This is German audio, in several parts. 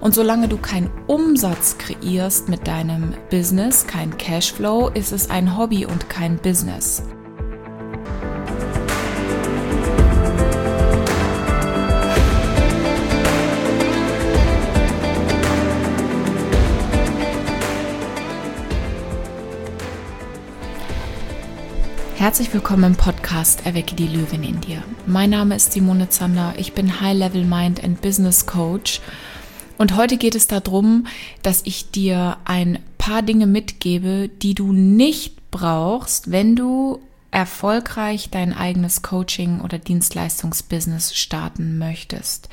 Und solange du keinen Umsatz kreierst mit deinem Business, kein Cashflow, ist es ein Hobby und kein Business. Herzlich willkommen im Podcast Erwecke die Löwin in dir. Mein Name ist Simone Zander, ich bin High-Level Mind and Business Coach und heute geht es darum, dass ich dir ein paar Dinge mitgebe, die du nicht brauchst, wenn du erfolgreich dein eigenes Coaching- oder Dienstleistungsbusiness starten möchtest.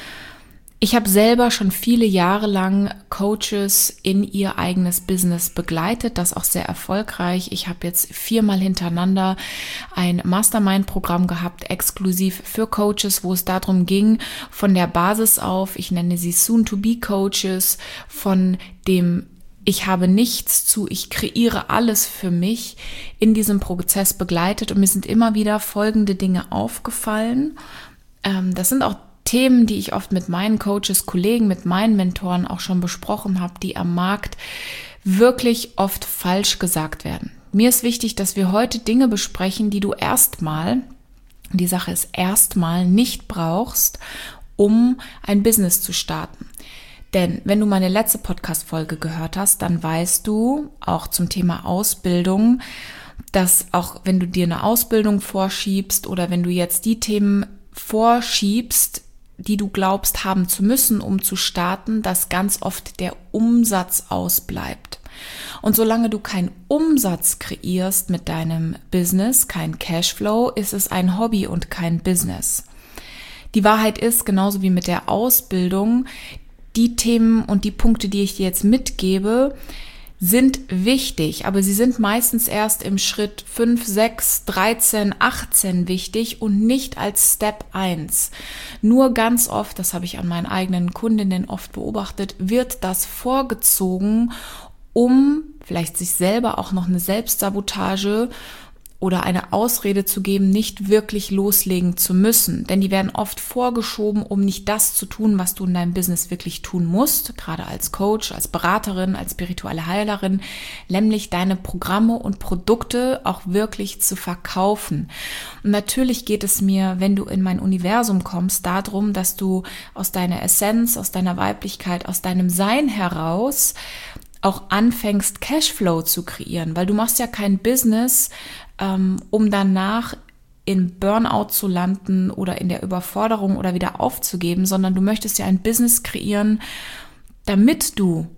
Ich habe selber schon viele Jahre lang Coaches in ihr eigenes Business begleitet, das auch sehr erfolgreich. Ich habe jetzt 4-mal hintereinander ein Mastermind-Programm gehabt, exklusiv für Coaches, wo es darum ging, von der Basis auf, ich nenne sie Soon-to-be-Coaches, von dem ich habe nichts zu, ich kreiere alles für mich, in diesem Prozess begleitet. Und mir sind immer wieder folgende Dinge aufgefallen. Das sind auch Themen, die ich oft mit meinen Coaches, Kollegen, mit meinen Mentoren auch schon besprochen habe, die am Markt wirklich oft falsch gesagt werden. Mir ist wichtig, dass wir heute Dinge besprechen, die du erstmal, die Sache ist erstmal nicht brauchst, um ein Business zu starten. Denn wenn du meine letzte Podcast-Folge gehört hast, dann weißt du auch zum Thema Ausbildung, dass auch wenn du dir eine Ausbildung vorschiebst oder wenn du jetzt die Themen vorschiebst, die du glaubst haben zu müssen, um zu starten, dass ganz oft der Umsatz ausbleibt. Und solange du keinen Umsatz kreierst mit deinem Business, kein Cashflow, ist es ein Hobby und kein Business. Die Wahrheit ist, genauso wie mit der Ausbildung, die Themen und die Punkte, die ich dir jetzt mitgebe, sind wichtig, aber sie sind meistens erst im Schritt 5, 6, 13, 18 wichtig und nicht als Step 1. Nur ganz oft, das habe ich an meinen eigenen Kundinnen oft beobachtet, wird das vorgezogen, um vielleicht sich selber auch noch eine Selbstsabotage oder eine Ausrede zu geben, nicht wirklich loslegen zu müssen. Denn die werden oft vorgeschoben, um nicht das zu tun, was du in deinem Business wirklich tun musst, gerade als Coach, als Beraterin, als spirituelle Heilerin, nämlich deine Programme und Produkte auch wirklich zu verkaufen. Und natürlich geht es mir, wenn du in mein Universum kommst, darum, dass du aus deiner Essenz, aus deiner Weiblichkeit, aus deinem Sein heraus auch anfängst, Cashflow zu kreieren, weil du machst ja kein Business, um danach in Burnout zu landen oder in der Überforderung oder wieder aufzugeben, sondern du möchtest ja ein Business kreieren, damit du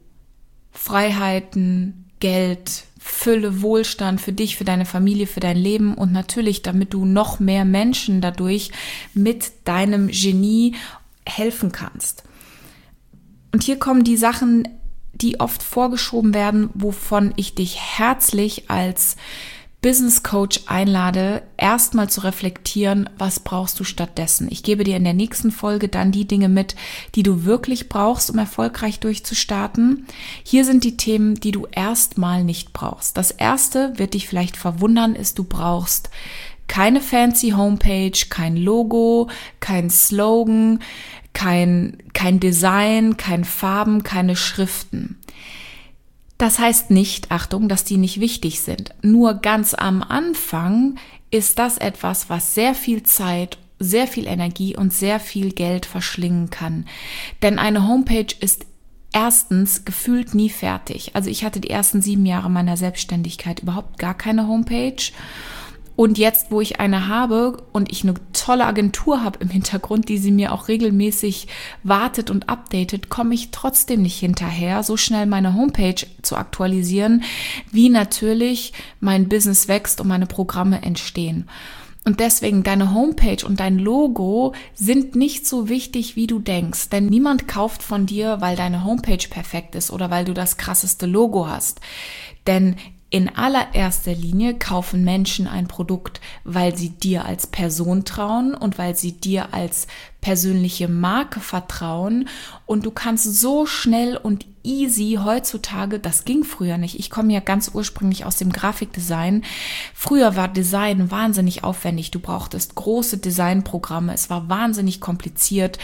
Freiheiten, Geld, Fülle, Wohlstand für dich, für deine Familie, für dein Leben und natürlich, damit du noch mehr Menschen dadurch mit deinem Genie helfen kannst. Und hier kommen die Sachen, die oft vorgeschoben werden, wovon ich dich herzlich als Business Coach einlade, erstmal zu reflektieren, was brauchst du stattdessen. Ich gebe dir in der nächsten Folge dann die Dinge mit, die du wirklich brauchst, um erfolgreich durchzustarten. Hier sind die Themen, die du erstmal nicht brauchst. Das erste wird dich vielleicht verwundern, ist, du brauchst keine fancy Homepage, kein Logo, kein Slogan, kein Design, keine Farben, keine Schriften. Das heißt nicht, Achtung, dass die nicht wichtig sind. Nur ganz am Anfang ist das etwas, was sehr viel Zeit, sehr viel Energie und sehr viel Geld verschlingen kann. Denn eine Homepage ist erstens gefühlt nie fertig. Also ich hatte die ersten 7 Jahre meiner Selbstständigkeit überhaupt gar keine Homepage. Und jetzt, wo ich eine habe und ich eine tolle Agentur habe im Hintergrund, die sie mir auch regelmäßig wartet und updatet, komme ich trotzdem nicht hinterher, so schnell meine Homepage zu aktualisieren, wie natürlich mein Business wächst und meine Programme entstehen. Und deswegen deine Homepage und dein Logo sind nicht so wichtig, wie du denkst. Denn niemand kauft von dir, weil deine Homepage perfekt ist oder weil du das krasseste Logo hast. Denn in allererster Linie kaufen Menschen ein Produkt, weil sie dir als Person trauen und weil sie dir als persönliche Marke vertrauen. Und du kannst so schnell und easy heutzutage, das ging früher nicht. Ich komme ja ganz ursprünglich aus dem Grafikdesign. Früher war Design wahnsinnig aufwendig. Du brauchtest große Designprogramme. Es war wahnsinnig kompliziert.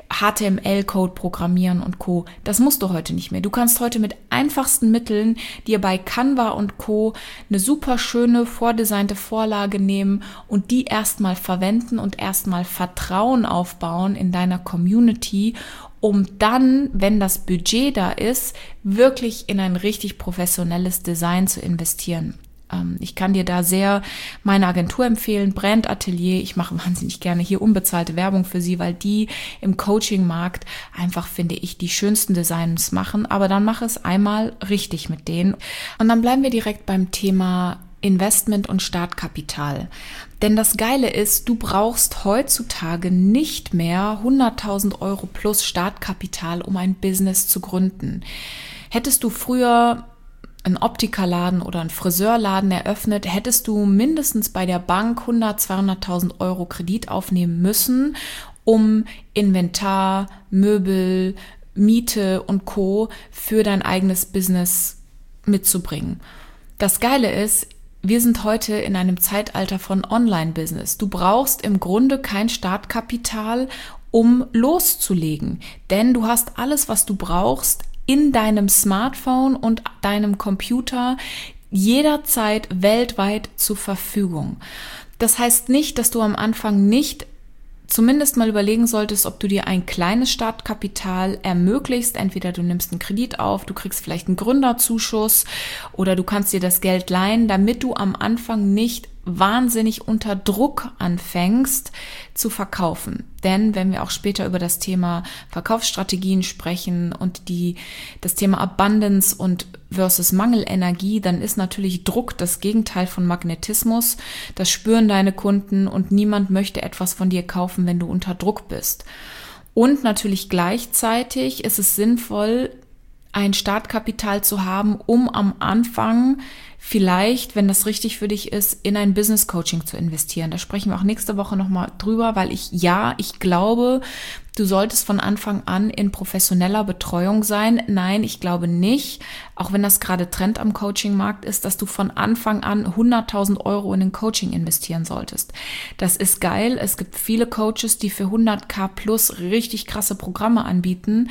HTML-Code programmieren und Co. Das musst du heute nicht mehr. Du kannst heute mit einfachsten Mitteln dir bei Canva und Co. eine super schöne vordesignte Vorlage nehmen und die erstmal verwenden und erstmal Vertrauen aufbauen in deiner Community, um dann, wenn das Budget da ist, wirklich in ein richtig professionelles Design zu investieren. Ich kann dir da sehr meine Agentur empfehlen, Brand Atelier. Ich mache wahnsinnig gerne hier unbezahlte Werbung für sie, weil die im Coaching-Markt einfach, finde ich, die schönsten Designs machen. Aber dann mach es einmal richtig mit denen. Und dann bleiben wir direkt beim Thema Investment und Startkapital. Denn das Geile ist, du brauchst heutzutage nicht mehr 100.000 Euro plus Startkapital, um ein Business zu gründen. Hättest du früher einen Optikerladen oder einen Friseurladen eröffnet, hättest du mindestens bei der Bank 100.000, 200.000 Euro Kredit aufnehmen müssen, um Inventar, Möbel, Miete und Co. für dein eigenes Business mitzubringen. Das Geile ist, wir sind heute in einem Zeitalter von Online-Business. Du brauchst im Grunde kein Startkapital, um loszulegen, denn du hast alles, was du brauchst, in deinem Smartphone und deinem Computer jederzeit weltweit zur Verfügung. Das heißt nicht, dass du am Anfang nicht zumindest mal überlegen solltest, ob du dir ein kleines Startkapital ermöglichst. Entweder du nimmst einen Kredit auf, du kriegst vielleicht einen Gründerzuschuss oder du kannst dir das Geld leihen, damit du am Anfang nicht wahnsinnig unter Druck anfängst zu verkaufen. Denn wenn wir auch später über das Thema Verkaufsstrategien sprechen und das Thema Abundance und versus Mangelenergie, dann ist natürlich Druck das Gegenteil von Magnetismus. Das spüren deine Kunden und niemand möchte etwas von dir kaufen, wenn du unter Druck bist. Und natürlich gleichzeitig ist es sinnvoll, ein Startkapital zu haben, um am Anfang vielleicht, wenn das richtig für dich ist, in ein Business Coaching zu investieren. Da sprechen wir auch nächste Woche nochmal drüber, weil ich glaube, du solltest von Anfang an in professioneller Betreuung sein. Nein, ich glaube nicht, auch wenn das gerade Trend am Coaching-Markt ist, dass du von Anfang an 100.000 Euro in ein Coaching investieren solltest. Das ist geil. Es gibt viele Coaches, die für 100.000 plus richtig krasse Programme anbieten.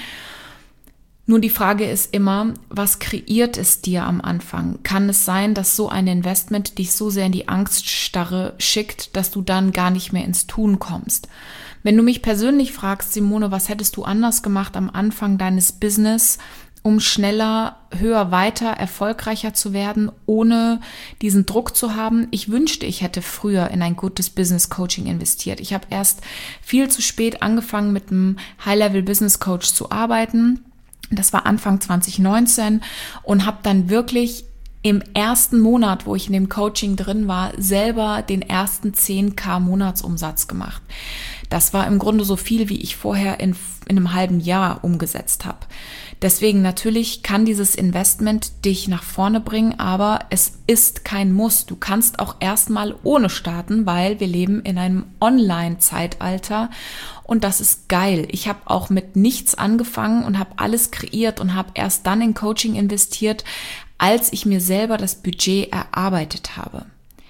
Nur die Frage ist immer, was kreiert es dir am Anfang? Kann es sein, dass so ein Investment dich so sehr in die Angststarre schickt, dass du dann gar nicht mehr ins Tun kommst? Wenn du mich persönlich fragst, Simone, was hättest du anders gemacht am Anfang deines Business, um schneller, höher, weiter, erfolgreicher zu werden, ohne diesen Druck zu haben? Ich wünschte, ich hätte früher in ein gutes Business Coaching investiert. Ich habe erst viel zu spät angefangen, mit einem High-Level Business Coach zu arbeiten. Das war Anfang 2019 und habe dann wirklich im ersten Monat, wo ich in dem Coaching drin war, selber den ersten 10.000 Monatsumsatz gemacht. Das war im Grunde so viel, wie ich vorher in einem halben Jahr umgesetzt habe. Deswegen natürlich kann dieses Investment dich nach vorne bringen, aber es ist kein Muss. Du kannst auch erstmal ohne starten, weil wir leben in einem Online-Zeitalter und das ist geil. Ich habe auch mit nichts angefangen und habe alles kreiert und habe erst dann in Coaching investiert, als ich mir selber das Budget erarbeitet habe.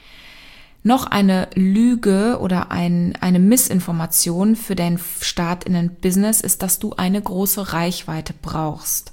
Noch eine Lüge oder eine Missinformation für deinen Start in ein Business ist, dass du eine große Reichweite brauchst.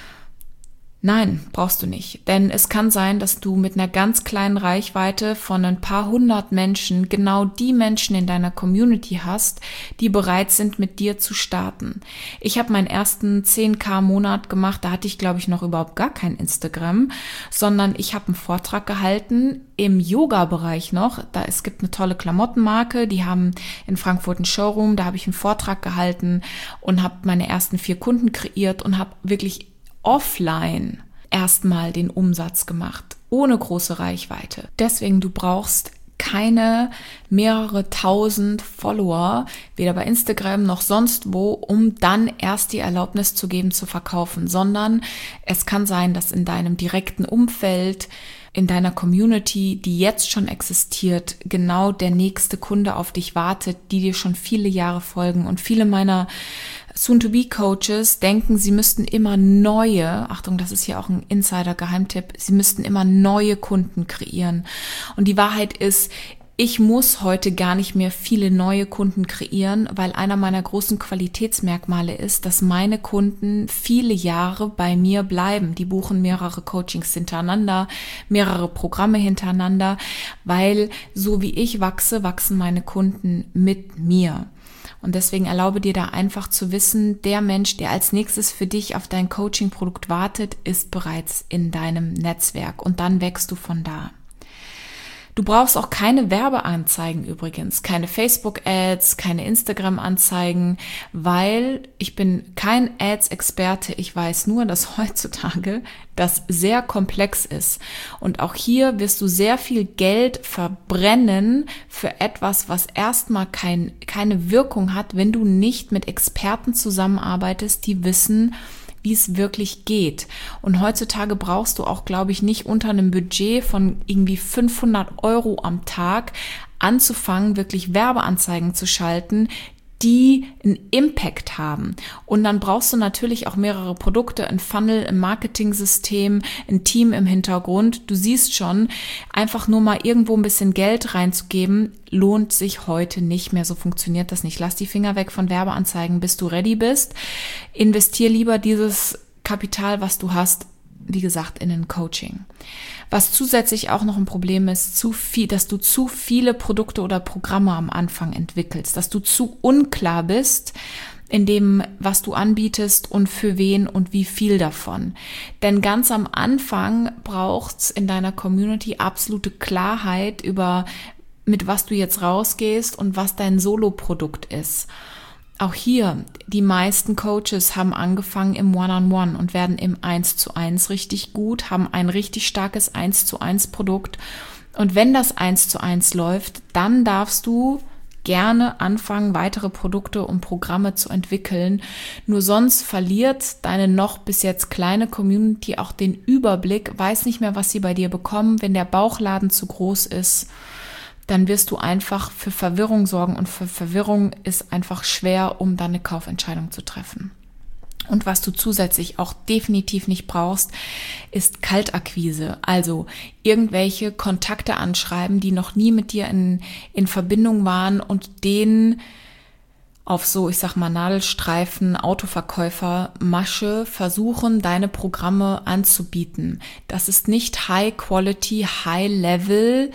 Nein, brauchst du nicht. Denn es kann sein, dass du mit einer ganz kleinen Reichweite von ein paar hundert Menschen genau die Menschen in deiner Community hast, die bereit sind, mit dir zu starten. Ich habe meinen ersten 10.000 Monat gemacht, da hatte ich, glaube ich, noch überhaupt gar kein Instagram, sondern ich habe einen Vortrag gehalten im Yoga-Bereich noch. Es gibt eine tolle Klamottenmarke, die haben in Frankfurt einen Showroom, da habe ich einen Vortrag gehalten und habe meine ersten 4 Kunden kreiert und habe wirklich offline erstmal den Umsatz gemacht, ohne große Reichweite. Deswegen, du brauchst keine mehrere tausend Follower, weder bei Instagram noch sonst wo, um dann erst die Erlaubnis zu geben, zu verkaufen, sondern es kann sein, dass in deinem direkten Umfeld, in deiner Community, die jetzt schon existiert, genau der nächste Kunde auf dich wartet, die dir schon viele Jahre folgen. Und viele meiner Soon-to-be-Coaches denken, sie müssten immer neue, Achtung, das ist hier auch ein Insider-Geheimtipp, sie müssten immer neue Kunden kreieren. Und die Wahrheit ist, ich muss heute gar nicht mehr viele neue Kunden kreieren, weil einer meiner großen Qualitätsmerkmale ist, dass meine Kunden viele Jahre bei mir bleiben. Die buchen mehrere Coachings hintereinander, mehrere Programme hintereinander, weil so wie ich wachse, wachsen meine Kunden mit mir. Und deswegen erlaube dir da einfach zu wissen, der Mensch, der als nächstes für dich auf dein Coaching-Produkt wartet, ist bereits in deinem Netzwerk und dann wächst du von da. Du brauchst auch keine Werbeanzeigen übrigens, keine Facebook-Ads, keine Instagram-Anzeigen, weil ich bin kein Ads-Experte. Ich weiß nur, dass heutzutage das sehr komplex ist. Und auch hier wirst du sehr viel Geld verbrennen für etwas, was erstmal keine Wirkung hat, wenn du nicht mit Experten zusammenarbeitest, die wissen, wie es wirklich geht. Und heutzutage brauchst du auch, glaube ich, nicht unter einem Budget von irgendwie 500 € am Tag anzufangen, wirklich Werbeanzeigen zu schalten, die einen Impact haben. Und dann brauchst du natürlich auch mehrere Produkte, ein Funnel, ein Marketing-System, ein Team im Hintergrund. Du siehst schon, einfach nur mal irgendwo ein bisschen Geld reinzugeben, lohnt sich heute nicht mehr. So funktioniert das nicht. Lass die Finger weg von Werbeanzeigen, bis du ready bist. Investier lieber dieses Kapital, was du hast, wie gesagt, in ein Coaching. Was zusätzlich auch noch ein Problem ist, dass du zu viele Produkte oder Programme am Anfang entwickelst, dass du zu unklar bist in dem, was du anbietest und für wen und wie viel davon. Denn ganz am Anfang braucht's in deiner Community absolute Klarheit über, mit was du jetzt rausgehst und was dein Solo-Produkt ist. Auch hier, die meisten Coaches haben angefangen im One-on-One und werden im 1:1 richtig gut, haben ein richtig starkes 1:1 Produkt. Und wenn das 1:1 läuft, dann darfst du gerne anfangen, weitere Produkte und Programme zu entwickeln. Nur sonst verliert deine noch bis jetzt kleine Community auch den Überblick, weiß nicht mehr, was sie bei dir bekommen, wenn der Bauchladen zu groß ist. Dann wirst du einfach für Verwirrung sorgen und für Verwirrung ist einfach schwer, um dann eine Kaufentscheidung zu treffen. Und was du zusätzlich auch definitiv nicht brauchst, ist Kaltakquise. Also irgendwelche Kontakte anschreiben, die noch nie mit dir in Verbindung waren und denen auf so, ich sag mal, Nadelstreifen, Autoverkäufer-Masche versuchen, deine Programme anzubieten. Das ist nicht High-Quality, High-Level,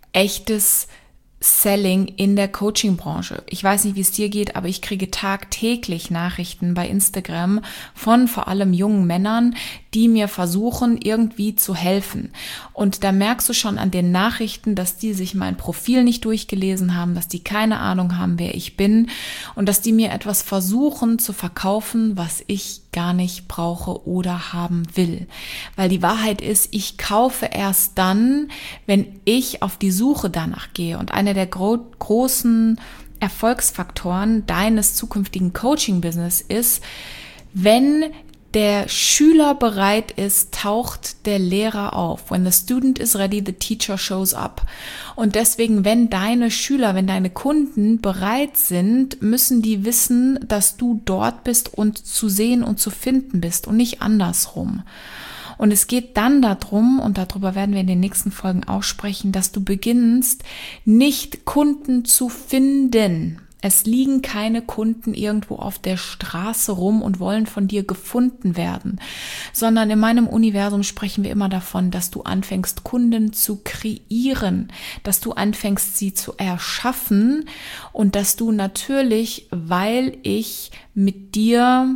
echtes Selling in der Coaching-Branche. Ich weiß nicht, wie es dir geht, aber ich kriege tagtäglich Nachrichten bei Instagram von vor allem jungen Männern, die mir versuchen, irgendwie zu helfen. Und da merkst du schon an den Nachrichten, dass die sich mein Profil nicht durchgelesen haben, dass die keine Ahnung haben, wer ich bin und dass die mir etwas versuchen zu verkaufen, was ich gar nicht brauche oder haben will. Weil die Wahrheit ist, ich kaufe erst dann, wenn ich auf die Suche danach gehe. Und einer der großen Erfolgsfaktoren deines zukünftigen Coaching-Business ist, wenn der Schüler bereit ist, taucht der Lehrer auf. When the student is ready, the teacher shows up. Und deswegen, wenn deine Schüler, wenn deine Kunden bereit sind, müssen die wissen, dass du dort bist und zu sehen und zu finden bist und nicht andersrum. Und es geht dann darum, und darüber werden wir in den nächsten Folgen auch sprechen, dass du beginnst, nicht Kunden zu finden. Es liegen keine Kunden irgendwo auf der Straße rum und wollen von dir gefunden werden, sondern in meinem Universum sprechen wir immer davon, dass du anfängst, Kunden zu kreieren, dass du anfängst, sie zu erschaffen und dass du natürlich, weil ich mit dir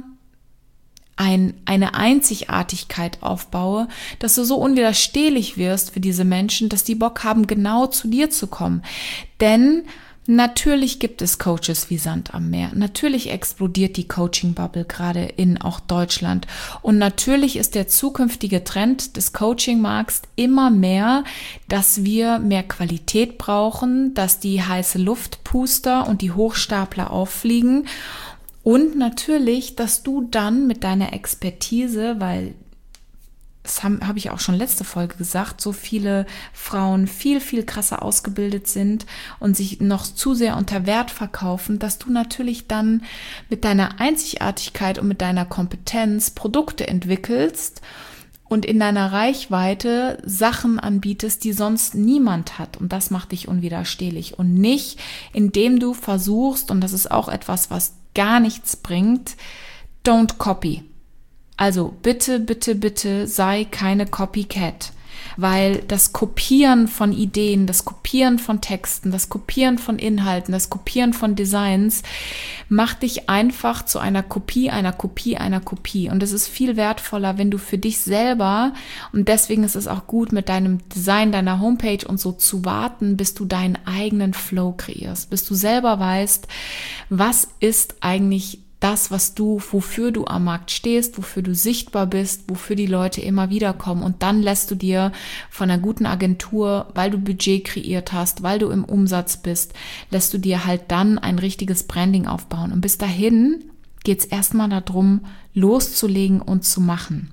eine Einzigartigkeit aufbaue, dass du so unwiderstehlich wirst für diese Menschen, dass die Bock haben, genau zu dir zu kommen. Denn natürlich gibt es Coaches wie Sand am Meer. Natürlich explodiert die Coaching-Bubble gerade in auch Deutschland. Und natürlich ist der zukünftige Trend des Coaching-Markts immer mehr, dass wir mehr Qualität brauchen, dass die heiße Luftpuster und die Hochstapler auffliegen. Und natürlich, dass du dann mit deiner Expertise, weil das habe ich auch schon letzte Folge gesagt, so viele Frauen viel, viel krasser ausgebildet sind und sich noch zu sehr unter Wert verkaufen, dass du natürlich dann mit deiner Einzigartigkeit und mit deiner Kompetenz Produkte entwickelst und in deiner Reichweite Sachen anbietest, die sonst niemand hat. Und das macht dich unwiderstehlich. Und nicht, indem du versuchst, und das ist auch etwas, was gar nichts bringt, don't copy. Also bitte, bitte, bitte sei keine Copycat, weil das Kopieren von Ideen, das Kopieren von Texten, das Kopieren von Inhalten, das Kopieren von Designs macht dich einfach zu einer Kopie, einer Kopie, einer Kopie. Und es ist viel wertvoller, wenn du für dich selber, und deswegen ist es auch gut, mit deinem Design, deiner Homepage und so zu warten, bis du deinen eigenen Flow kreierst, bis du selber weißt, was ist eigentlich das, wofür du am Markt stehst, wofür du sichtbar bist, wofür die Leute immer wieder kommen. Und dann lässt du dir von einer guten Agentur, weil du Budget kreiert hast, weil du im Umsatz bist, lässt du dir halt dann ein richtiges Branding aufbauen. Und bis dahin geht es erstmal darum, loszulegen und zu machen.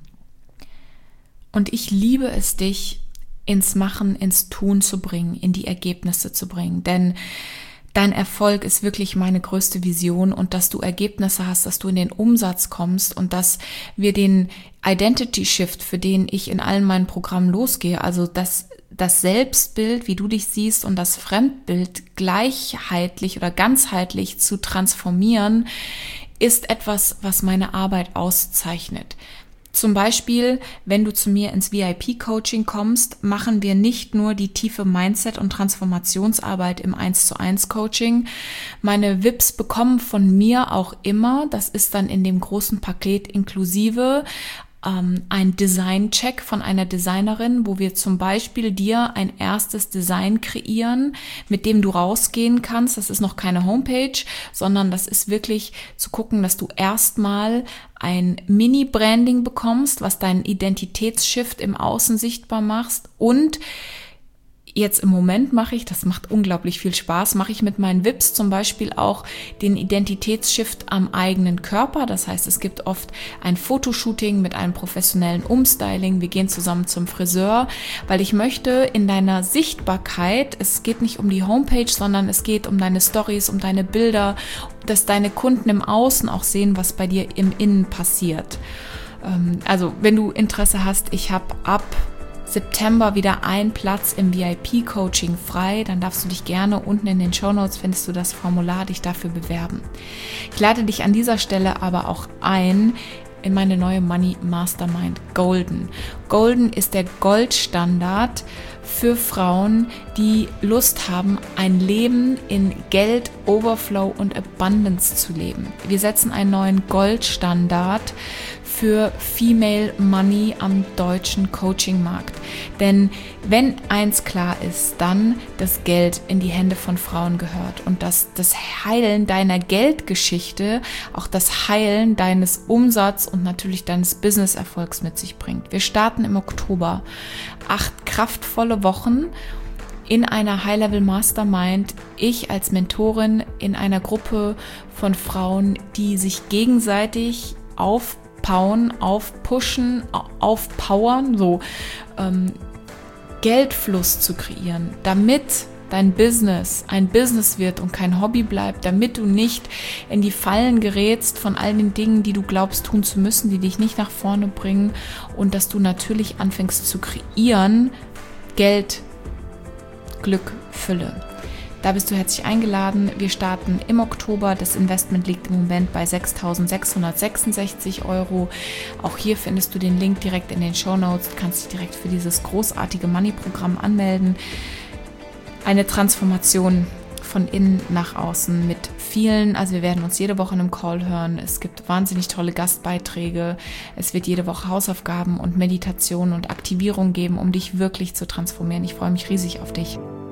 Und ich liebe es, dich ins Machen, ins Tun zu bringen, in die Ergebnisse zu bringen. Denn dein Erfolg ist wirklich meine größte Vision, und dass du Ergebnisse hast, dass du in den Umsatz kommst und dass wir den Identity Shift, für den ich in allen meinen Programmen losgehe, also das Selbstbild, wie du dich siehst, und das Fremdbild gleichheitlich oder ganzheitlich zu transformieren, ist etwas, was meine Arbeit auszeichnet. Zum Beispiel, wenn du zu mir ins VIP-Coaching kommst, machen wir nicht nur die tiefe Mindset- und Transformationsarbeit im 1:1 Coaching. Meine VIPs bekommen von mir auch immer, das ist dann in dem großen Paket inklusive, ein Design-Check von einer Designerin, wo wir zum Beispiel dir ein erstes Design kreieren, mit dem du rausgehen kannst. Das ist noch keine Homepage, sondern das ist wirklich zu gucken, dass du erstmal ein Mini-Branding bekommst, was deinen Identitätsshift im Außen sichtbar machst. Und jetzt im Moment das macht unglaublich viel Spaß, mache ich mit meinen VIPs zum Beispiel auch den Identitätsshift am eigenen Körper. Das heißt, es gibt oft ein Fotoshooting mit einem professionellen Umstyling. Wir gehen zusammen zum Friseur, weil ich möchte in deiner Sichtbarkeit, es geht nicht um die Homepage, sondern es geht um deine Stories, um deine Bilder, dass deine Kunden im Außen auch sehen, was bei dir im Innen passiert. Also wenn du Interesse hast, ich habe ab September wieder einen Platz im VIP-Coaching frei, dann darfst du dich gerne, unten in den Shownotes findest du das Formular, dich dafür bewerben. Ich lade dich an dieser Stelle aber auch ein in meine neue Money Mastermind Golden. Golden ist der Goldstandard für Frauen, die Lust haben, ein Leben in Geld, Overflow und Abundance zu leben. Wir setzen einen neuen Goldstandard für Female Money am deutschen Coaching-Markt. Denn wenn eins klar ist, dann, dass Geld in die Hände von Frauen gehört und dass das Heilen deiner Geldgeschichte auch das Heilen deines Umsatz und natürlich deines Business-Erfolgs mit sich bringt. Wir starten im Oktober 8 kraftvolle Wochen in einer High-Level-Mastermind, ich als Mentorin in einer Gruppe von Frauen, die sich gegenseitig aufpushen, aufpowern, Geldfluss zu kreieren, damit dein Business ein Business wird und kein Hobby bleibt, damit du nicht in die Fallen gerätst von all den Dingen, die du glaubst tun zu müssen, die dich nicht nach vorne bringen, und dass du natürlich anfängst zu kreieren, Geld, Glück, Fülle. Da bist du herzlich eingeladen. Wir starten im Oktober. Das Investment liegt im Moment bei 6.666 €. Auch hier findest du den Link direkt in den Shownotes. Du kannst dich direkt für dieses großartige Money-Programm anmelden. Eine Transformation von innen nach außen mit vielen, also wir werden uns jede Woche in einem Call hören. Es gibt wahnsinnig tolle Gastbeiträge. Es wird jede Woche Hausaufgaben und Meditation und Aktivierung geben, um dich wirklich zu transformieren. Ich freue mich riesig auf dich.